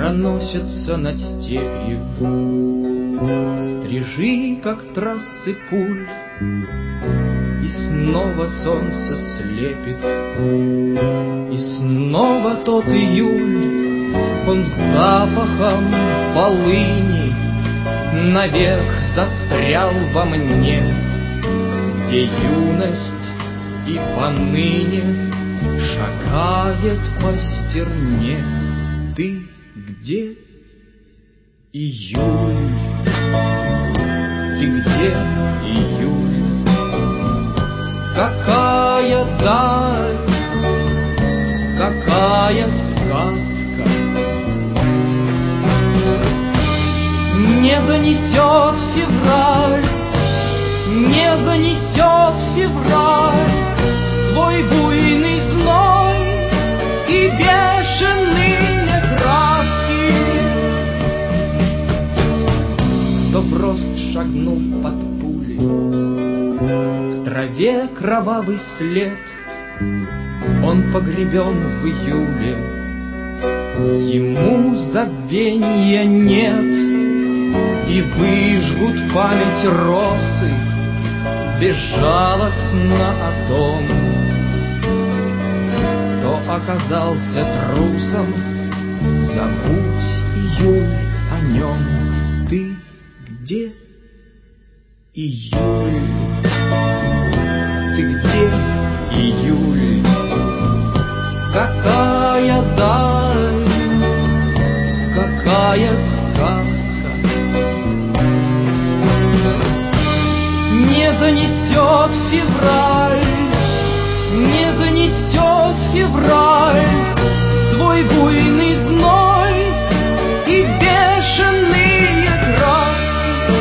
проносятся над степью. Стрижи, как трассы пуль, и снова солнце слепит. И снова тот июль, он запахом полыни навек застрял во мне, где юность и поныне шагает по стерне. Ты где, июль? Ты где, июль? Какая даль, какая сказка не занесет февраль, не занесет февраль твой буйный зной и бешеные краски. Кто прост шагнул под пули, в траве кровавый след, он погребен в июле, ему забвенья нет. И выжгут память росы безжалостно о том, кто оказался трусом. Забудь, июль, о нем. Ты где, июль? Ты где, июль? Какая даль, какая сказка не занесет февраль, не занесет февраль твой буйный зной и бешеные краски.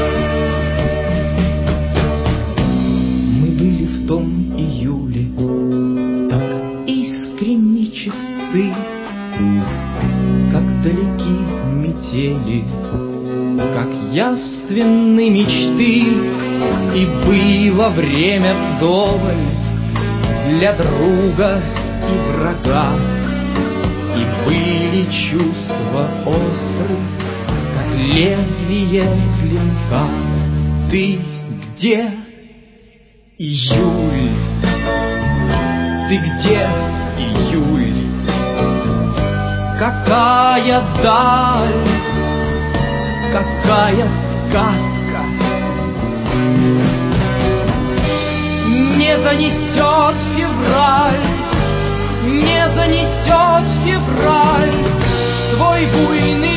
Мы были в том июле так искренне чисты, как далеки метели, как явственны мечты. И было время вдоволь для друга и врага, и были чувства острые, как лезвие клинка. Ты где, июль? Ты где, июль? Какая даль, какая сказка не занесет февраль, не занесет февраль твой буйный